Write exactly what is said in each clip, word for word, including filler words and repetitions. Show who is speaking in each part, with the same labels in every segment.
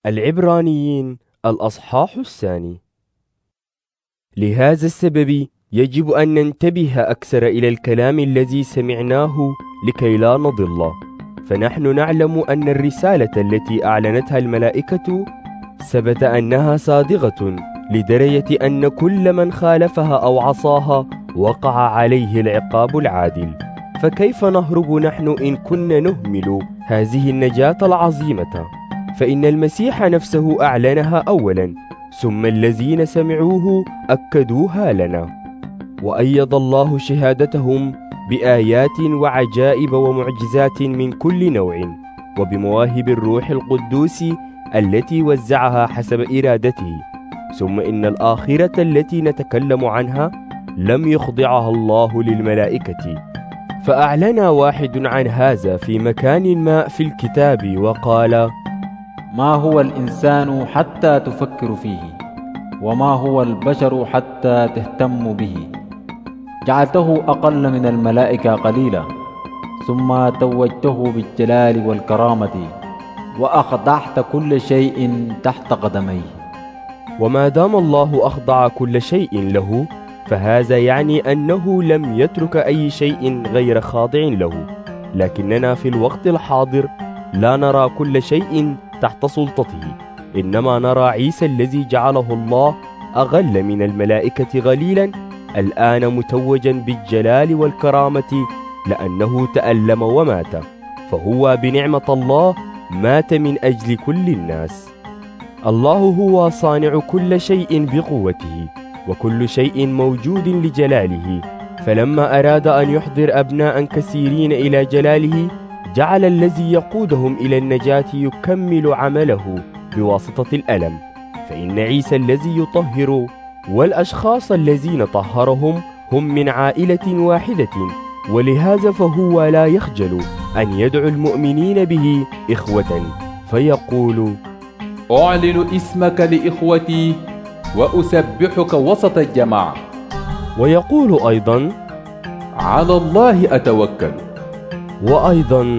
Speaker 1: العبرانيين الأصحاح الثاني. لهذا السبب يجب أن ننتبه أكثر إلى الكلام الذي سمعناه لكي لا نضل، فنحن نعلم أن الرسالة التي أعلنتها الملائكة ثبت أنها صادقة لدرجة أن كل من خالفها أو عصاها وقع عليه العقاب العادل. فكيف نهرب نحن إن كنا نهمل هذه النجاة العظيمة؟ فإن المسيح نفسه أعلنها أولا، ثم الذين سمعوه أكدوها لنا، وأيد الله شهادتهم بآيات وعجائب ومعجزات من كل نوع، وبمواهب الروح القدوس التي وزعها حسب إرادته. ثم إن الآخرة التي نتكلم عنها لم يخضعها الله للملائكة، فأعلن واحد عن هذا في مكان ما في الكتاب وقال:
Speaker 2: ما هو الإنسان حتى تفكر فيه، وما هو البشر حتى تهتم به؟ جعلته أقل من الملائكة قليلا، ثم توجته بالجلال والكرامة، وأخضعت كل شيء تحت قدميه.
Speaker 1: وما دام الله أخضع كل شيء له، فهذا يعني أنه لم يترك أي شيء غير خاضع له. لكننا في الوقت الحاضر لا نرى كل شيء تحت سلطته، إنما نرى عيسى الذي جعله الله أغل من الملائكة غليلا الآن متوجا بالجلال والكرامة، لأنه تألم ومات، فهو بنعمة الله مات من أجل كل الناس. الله هو صانع كل شيء بقوته، وكل شيء موجود لجلاله. فلما أراد أن يحضر أبناء كثيرين إلى جلاله، جعل الذي يقودهم إلى النجاة يكمل عمله بواسطة الألم. فإن عيسى الذي يطهر والأشخاص الذين طهرهم هم من عائلة واحدة، ولهذا فهو لا يخجل أن يدعو المؤمنين به إخوة، فيقول:
Speaker 3: أعلن اسمك لإخوتي وأسبحك وسط الجماعة.
Speaker 1: ويقول أيضا:
Speaker 3: على الله أتوكل.
Speaker 1: وأيضا: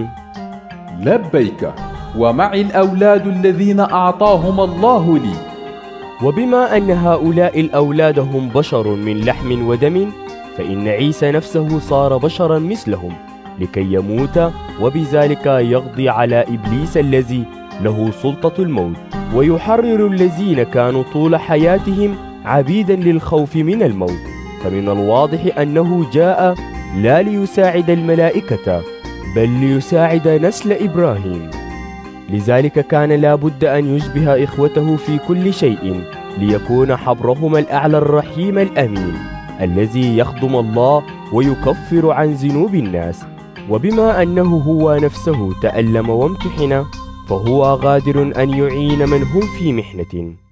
Speaker 3: لبيك ومعي الأولاد الذين أعطاهم الله لي.
Speaker 1: وبما أن هؤلاء الأولاد هم بشر من لحم ودم، فإن عيسى نفسه صار بشرا مثلهم لكي يموت، وبذلك يقضي على إبليس الذي له سلطة الموت، ويحرر الذين كانوا طول حياتهم عبيدا للخوف من الموت. فمن الواضح أنه جاء لا ليساعد الملائكة، بل ليساعد نسل إبراهيم. لذلك كان لابد أن يشبه إخوته في كل شيء، ليكون حبرهما الأعلى الرحيم الأمين الذي يخدم الله ويكفر عن ذنوب الناس. وبما أنه هو نفسه تألم وامتحن، فهو قادر أن يعين من هم في محنة.